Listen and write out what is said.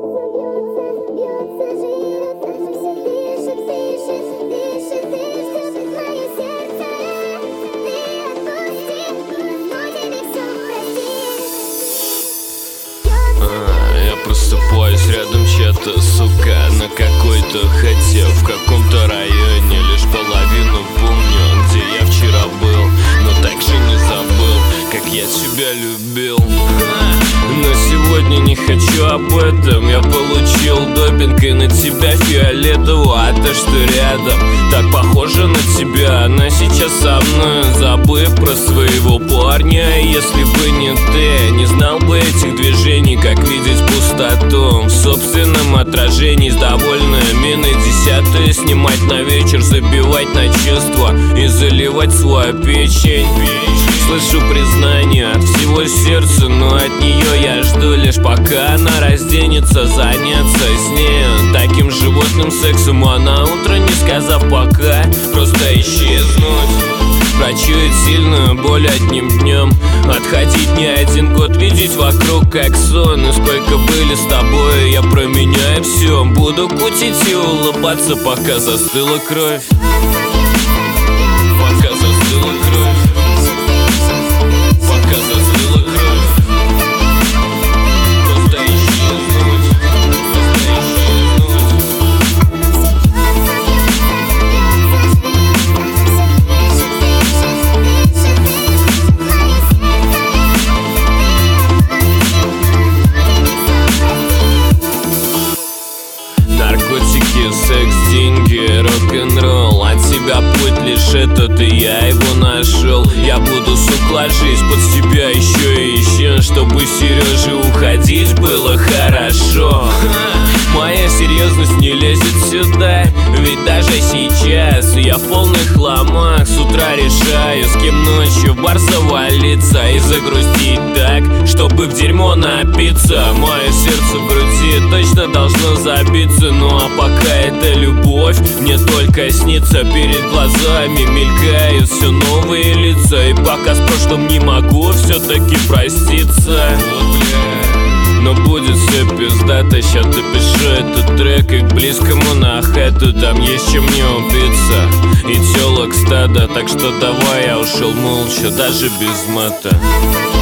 Я просыпаюсь рядом чья-то сука на какой-то хате в каком-то районе. Лишь половину помню, где я вчера был, но так же не забыл, как я тебя любил. Но сегодня не хочу об этом. Я получил допинг и на тебя фиолетово. А то, что рядом, так похоже на тебя. Она сейчас со мной, забыв про своего парня. Если бы не ты, не знал бы этих движений, как видеть пустоту в собственном отражении. С довольной миной десятую снимать на вечер, забивать на чувства и заливать свою печень. Слышу признание от всего сердца, но от нее я жду лишь пока она разденется. Заняться с нею таким животным сексом, а на утро, не сказав пока, просто исчезнуть. Прочуять сильную боль одним днем, отходить не один год, видеть вокруг как сон. И сколько были с тобой, я променяю все. Буду кутить и улыбаться, пока застыла кровь. Пока застыла кровь. Пока застыла кровь. Просто исчезнуть. Просто исчезнуть. Наркотики, секс, деньги, рок-н-ролл. От тебя путь лишь этот, и я его нашел. Я буду, сука, ложись под себя еще и еще, чтобы Сереже уходить было хорошо. Моя серьезность не лезет сюда, ведь даже сейчас я в полных ломах. С утра решаю, с кем ночью в бар завалиться и загрустить так, чтобы в дерьмо напиться. Мое сердце в груди точно должно забиться. Ну а пока это любовь мне только снится. Перед глазами мелькают все новые лица, и пока с прошлым не могу все-таки проститься. Но будет все пиздато, ща допишу этот трек и к близкому на хату. Там есть чем не убиться, и телок стада. Так что давай, я ушел молча, даже без мата.